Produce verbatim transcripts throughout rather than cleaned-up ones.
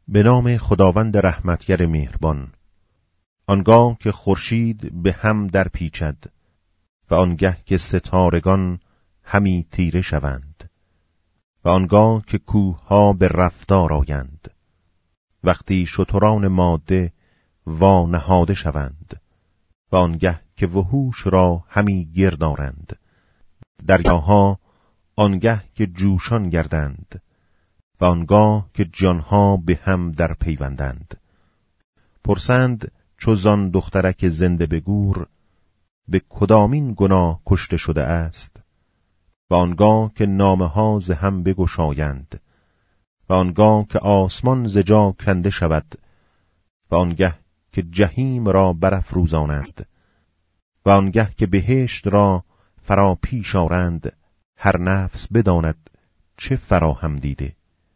به نام خداوند رحمتگر مهربان. آنگاه که خورشید به هم در پیچد و آنگه که ستارگان همی تیره شوند و آنگاه که کوهها به رفتار آیند، وقتی شتران ماده وا نهاده شوند و آنگه که وحوش را همی گرد آرند، دریاها آنگه که جوشان گردند و آنگاه که جانها به هم در پیوندند. پرسند چو زان دخترک زنده به گور، به کدامین گناه کشته شده است؟ و آنگاه که نامه ها ز هم بگشایند و آنگاه که آسمان ز جا کنده شود و آنگه که جهیم را برافروزانند و آنگه که بهشت را فرا پیش آرند، هر نفس بداند چه فراهم دیده.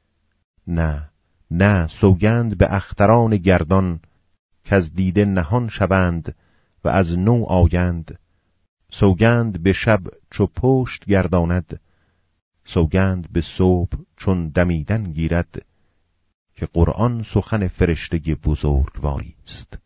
نه نه سوگند به اختران گردان که از دیده نهان شوند و از نو آیند. سوگند به شب چو پشت گرداند، سوگند به صبح چون دمیدن گیرد، که قرآن سخن فرشته بزرگواری است.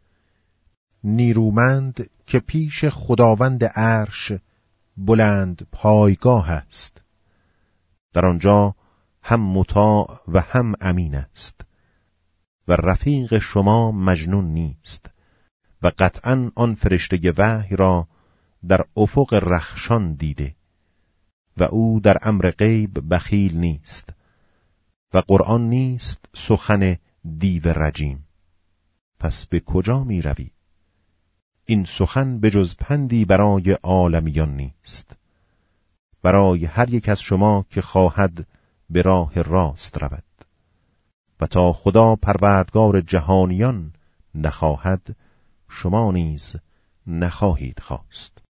نیرومند که پیش خداوند عرش بلند پایگاه است، در آنجا هم مطاع و هم امین است و رفیق شما مجنون نیست و قطعاً آن فرشته وحی را در افق رخشان دیده و او در امر غیب بخیل نیست و قرآن نیست سخن دیو رجیم. پس به کجا می روی؟ این سخن به جز پندی برای عالمیان نیست، برای هر یک از شما که خواهد به راه راست رود، و تا خدا پروردگار جهانیان نخواهد، شما نیز نخواهید خواست.